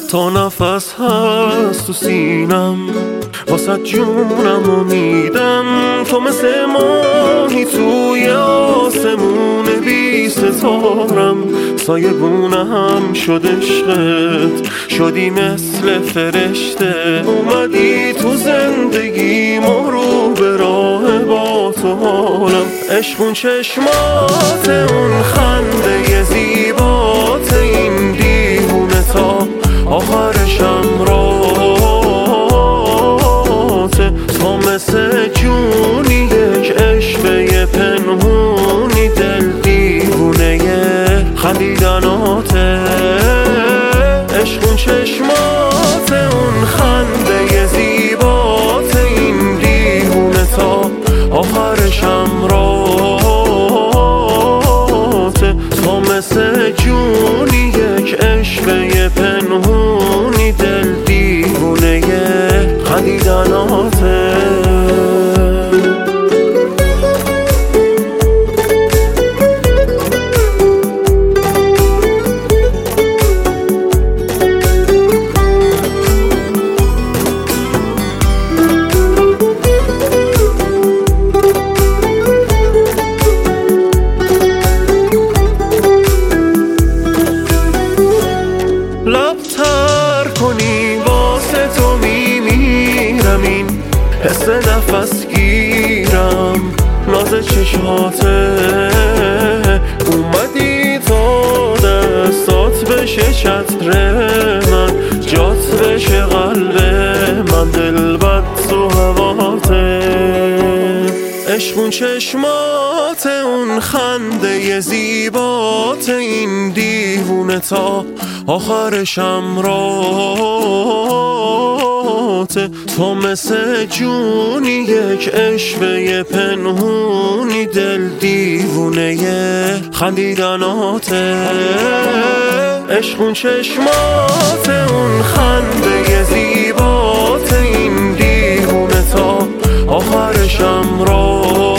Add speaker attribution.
Speaker 1: تا نفس هست تو سینم واسه جونم و میدم. تو مثل ماهی توی آسمون بی ستارم، سایه گونم شد عشقت، شدی مثل فرشته. اومدی تو زندگی رو به راه با تو حالم. عشق اون چشمات، اون خنده زیبات، این دیوونه تا آخرشم راته. تو مثل جونی یک عشقه پنهونی، دل دیوونه خندیدناته. عشق اون چشمات، اون خنده زیبات، این دیوونه تا آخرشم راته. تو مثل جونی یک عشقه پنهونی، دل دیوونه خندیدناته. لبتر کنی واسه تو میمیرم، این حس نفس گیرم ناز چشماته. اومدی تا دستات بشه چتر من، جات بشه قلب من، دل بد تو هواته. عشق اون چشمات، اون خنده زیبات، این دیوونه تا آخرشم راته. تو مثل جونی یک عشقه پنهونی، دل دیوونه خندیدناته. عشق اون چشمات، اون خنده زیبات، این دیوونه تا آخرشم راته.